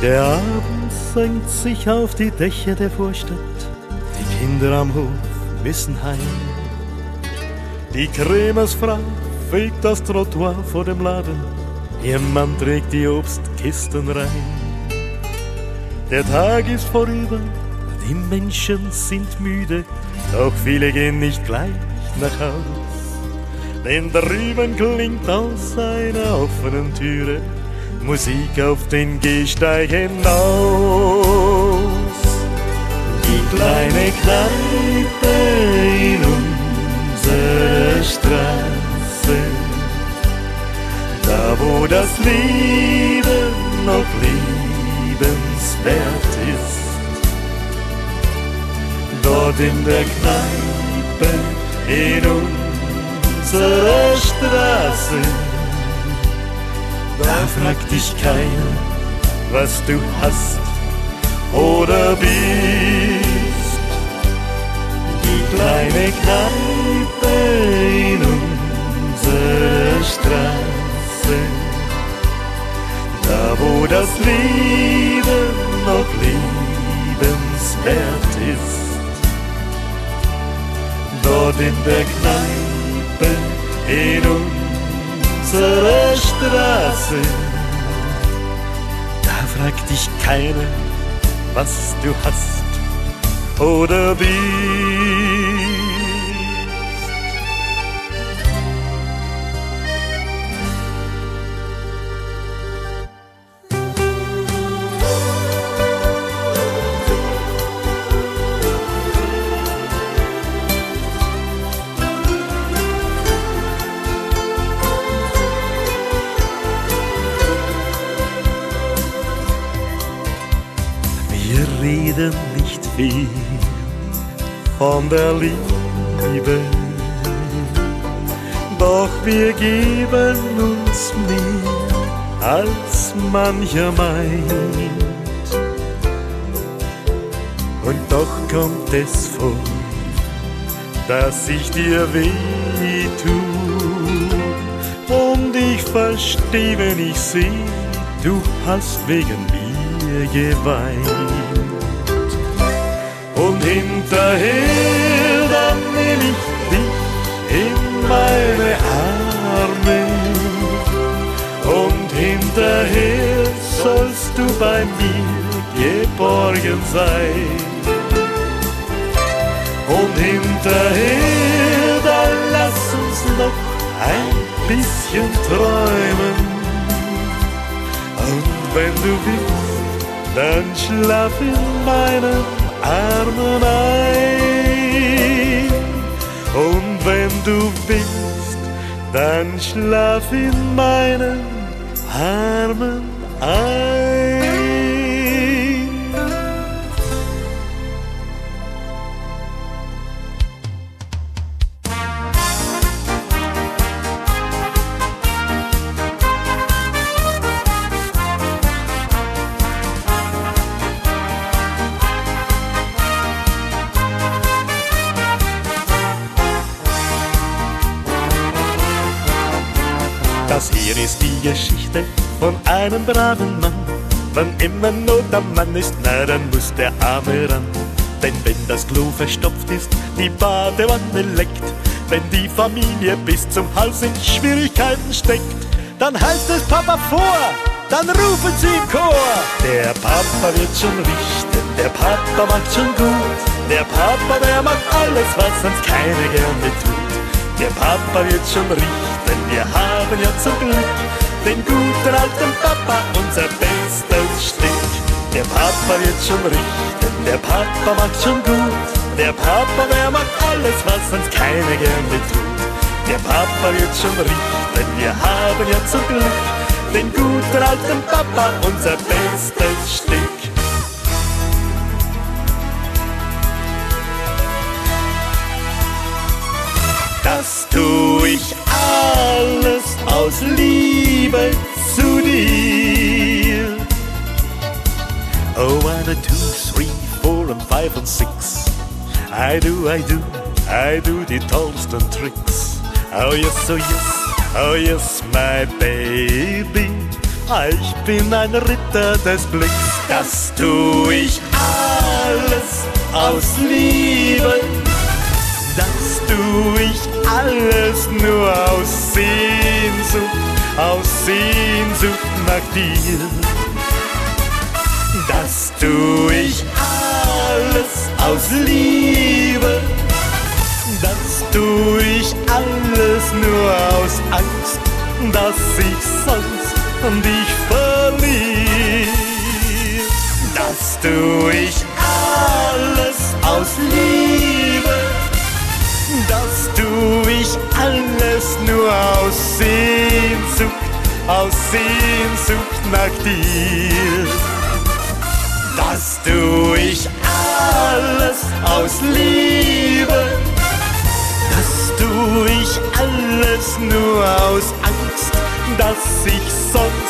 Der Abend senkt sich auf die Dächer der Vorstadt. Die Kinder am Hof müssen heim. Die Krämersfrau fegt das Trottoir vor dem Laden. Ihr Mann trägt die Obstkisten rein. Der Tag ist vorüber, die Menschen sind müde, doch viele gehen nicht gleich nach Haus. Denn drüben klingt aus einer offenen Türe Musik auf den Gehsteig hinaus. Die kleine Kneipe in unserer Straße, da wo das Leben noch liebenswert ist. Dort in der Kneipe in unserer Straße, da fragt dich keiner, was du hast oder bist. Die kleine Kneipe in unserer Straße, da wo das Leben noch liebenswert ist. Dort in der Kneipe in unserer Straße, da fragt dich keiner, was du hast oder bist. Wir reden nicht viel von der Liebe, doch wir geben uns mehr, als mancher meint. Und doch kommt es vor, dass ich dir weh tu. Und ich versteh, wenn ich seh, du hast wegen mir geweint. Und hinterher, dann nehm ich dich in meine Arme. Und hinterher sollst du bei mir geborgen sein. Und hinterher, dann lass uns noch ein bisschen träumen. Und wenn du willst, dann schlaf in meinen Armen ein. Und wenn du willst, dann schlaf in meinen Armen ein. Das hier ist die Geschichte von einem braven Mann. Wann immer Not am Mann ist, na dann muss der Arme ran. Denn wenn das Klo verstopft ist, die Badewanne leckt, wenn die Familie bis zum Hals in Schwierigkeiten steckt, dann heißt es Papa vor, dann rufen sie im Chor. Der Papa wird schon richten, der Papa macht schon gut. Der Papa, der macht alles, was sonst keiner gerne tut. Der Papa wird schon richten, wir haben ja zum Glück den guten alten Papa, unser bestes Stück. Der Papa wird schon richten, der Papa macht schon gut. Der Papa, der macht alles, was sonst keiner gerne tut. Der Papa wird schon richten, wir haben ja zum Glück den guten alten Papa, unser bestes Stück. Das tu ich alles aus Liebe zu dir. Oh, 1 and 2, 3, 4 and 5 and 6. I do die tollsten Tricks. Oh yes, my baby. Ich bin ein Ritter des Glücks. Das tu ich alles aus Liebe. Das tu ich alles nur aus Sehnsucht nach dir. Das tu ich alles aus Liebe. Das tu ich alles nur aus Angst, dass ich sonst dich verliere. Das tu ich alles aus Liebe. Das tu ich alles nur aus Sehnsucht nach dir. Das tu ich alles aus Liebe. Das tu ich alles nur aus Angst, dass ich sonst